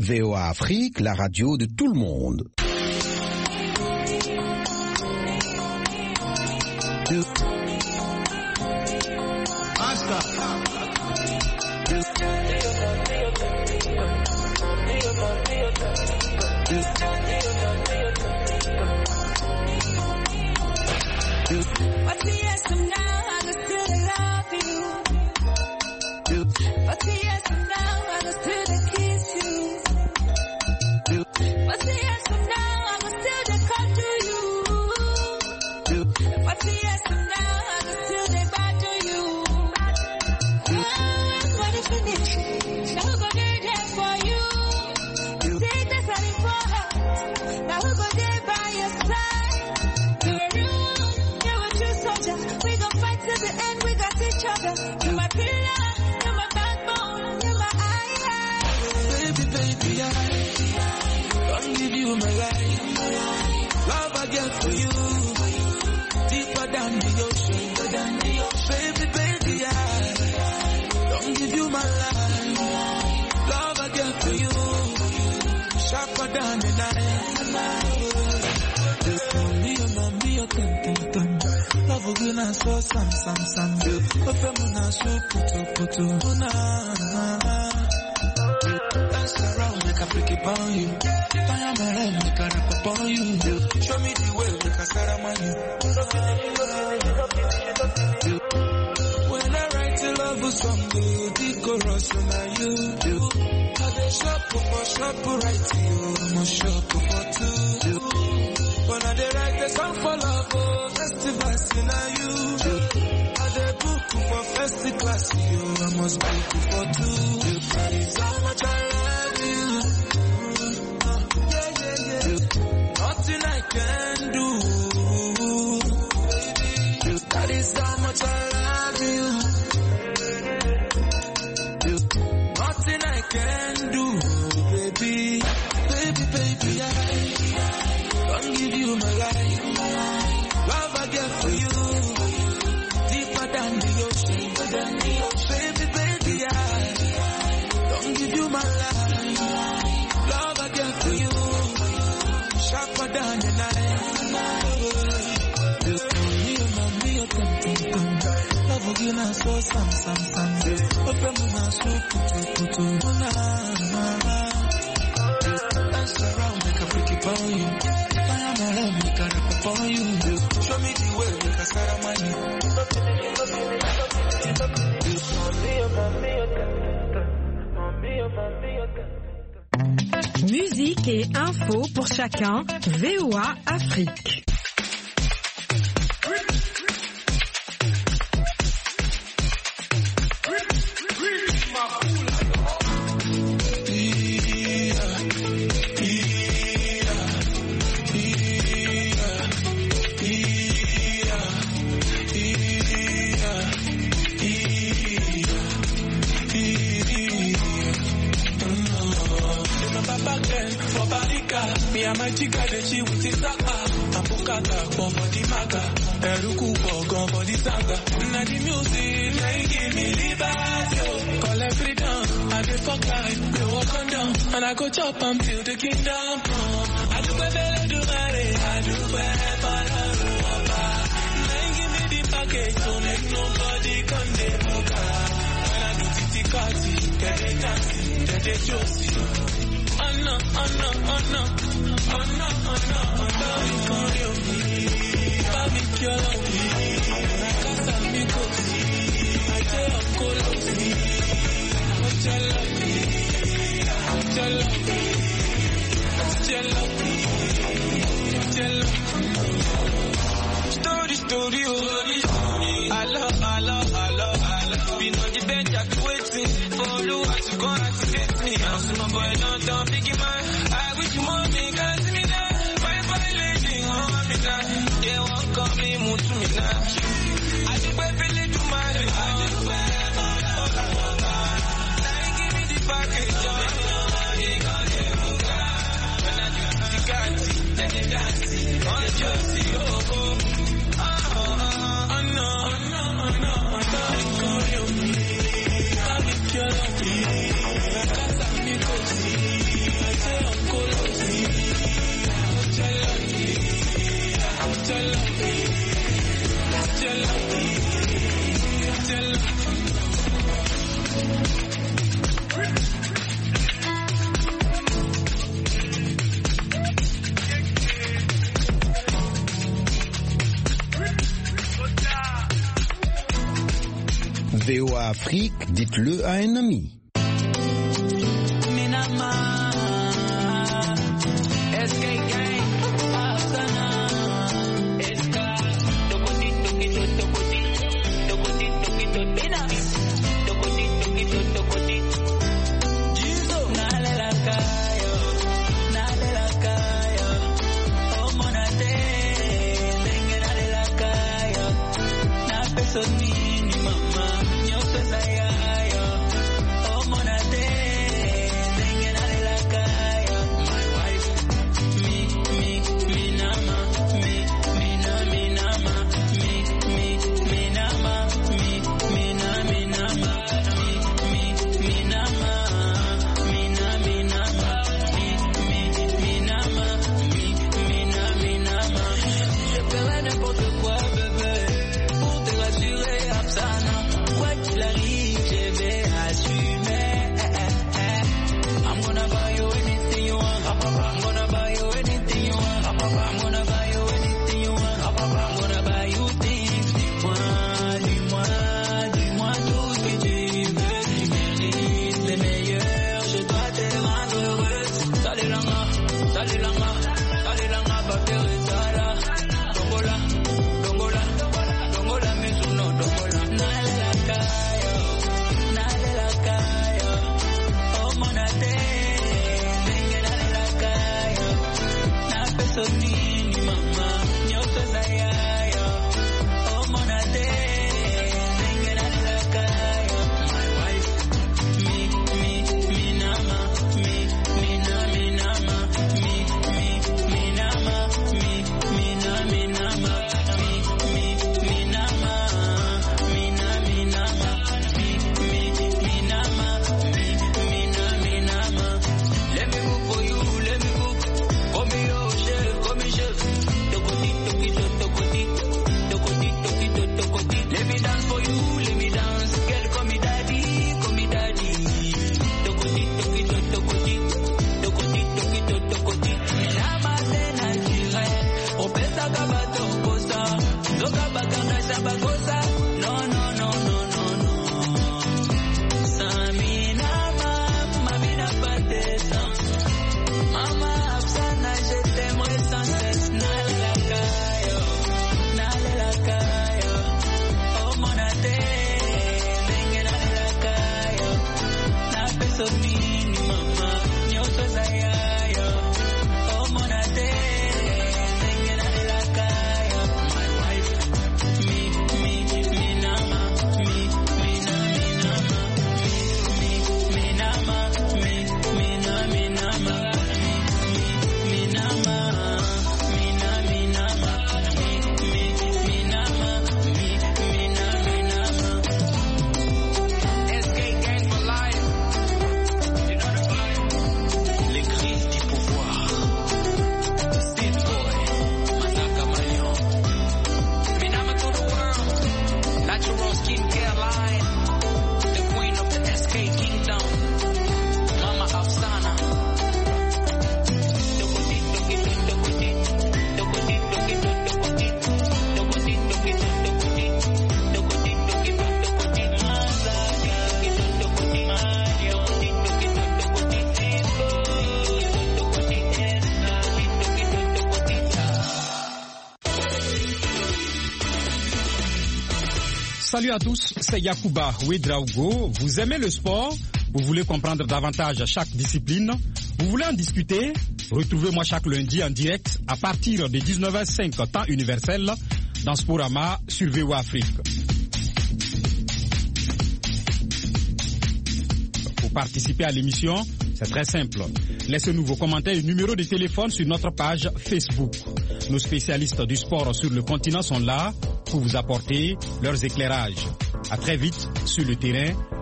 VOA Afrique, la radio de tout le monde. Musique et info pour chacun, VOA Afrique. Me and my chica, she with the saka. Apukata, for the maga. Eruku, for the saga. Now the music, they give me liberty. Call every down, I dey fuck life, they walk on down. And I go chop until the kingdom come. I do better, do better, I do better, now give me the package, so make nobody come dey boga. When I do titi kati, get it dancing, get it josie. Oh no, Story. I love. Been on the bench, I've been waiting for the world to go activate me. I'm so my boy, don't biggie man. I wish you more me, can't see me now. Fine lady, hold me down. They won't call me, move to me now. I do better to my now give me the package, when I do the Gatti, then they dance. On Josie, VOA Afrique, dites-le à un ami. Salut à tous, c'est Yacouba Ouedraogo. Vous aimez le sport? Vous voulez comprendre davantage chaque discipline? Vous voulez en discuter? Retrouvez-moi chaque lundi en direct à partir de 19h05 temps universel dans Sporama sur VOA Afrique. Pour participer à l'émission, c'est très simple. Laissez-nous vos commentaires et numéros de téléphone sur notre page Facebook. Nos spécialistes du sport sur le continent sont là pour vous apporter leurs éclairages. À très vite sur le terrain